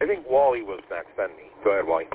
I think Wally was next, then me. Go ahead, Wally.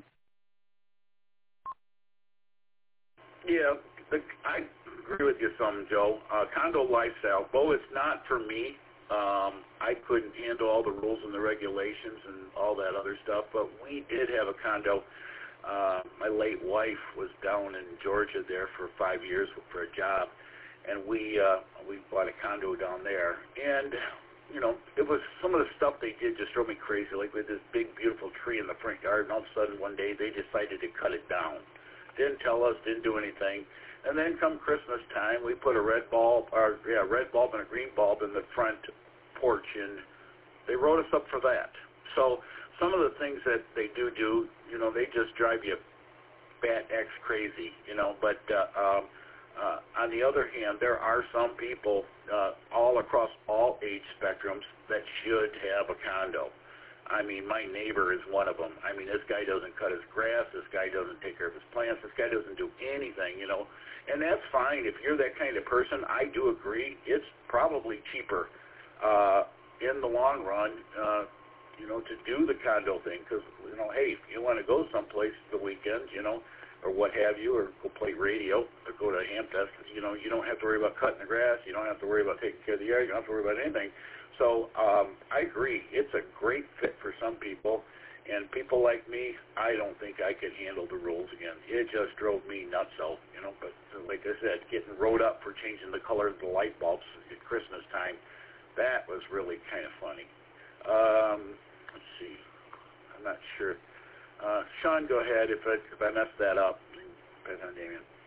Yeah, I agree with you some, Joe. Condo lifestyle, though it's not for me. I couldn't handle all the rules and the regulations and all that other stuff, but we did have a condo. My late wife was down in Georgia there for 5 years for a job, and we bought a condo down there. And, you know, it was some of the stuff they did just drove me crazy. Like with this big, beautiful tree in the front yard, and all of a sudden one day they decided to cut it down. Didn't tell us, didn't do anything. And then come Christmas time, we put a red bulb and a green bulb in the front porch, and they wrote us up for that. So some of the things that they do, you know, they just drive you bat X crazy, you know. But on the other hand, there are some people all across all age spectrums that should have a condo. I mean, my neighbor is one of them. I mean, this guy doesn't cut his grass. This guy doesn't take care of his plants. This guy doesn't do anything, you know. And that's fine. If you're that kind of person, I do agree. It's probably cheaper in the long run, you know, to do the condo thing. Because, you know, hey, if you want to go someplace the weekends, you know, or what have you, or go play radio, or go to a Hamp Desk, you know, you don't have to worry about cutting the grass. You don't have to worry about taking care of the yard. You don't have to worry about anything. So I agree. It's a great fit for some people, and people like me, I don't think I could handle the rules again. It just drove me nuts, you know. But like I said, getting wrote up for changing the color of the light bulbs at Christmas time, that was really kind of funny. Let's see. I'm not sure. Sean, go ahead. If I messed that up, depends on Damien.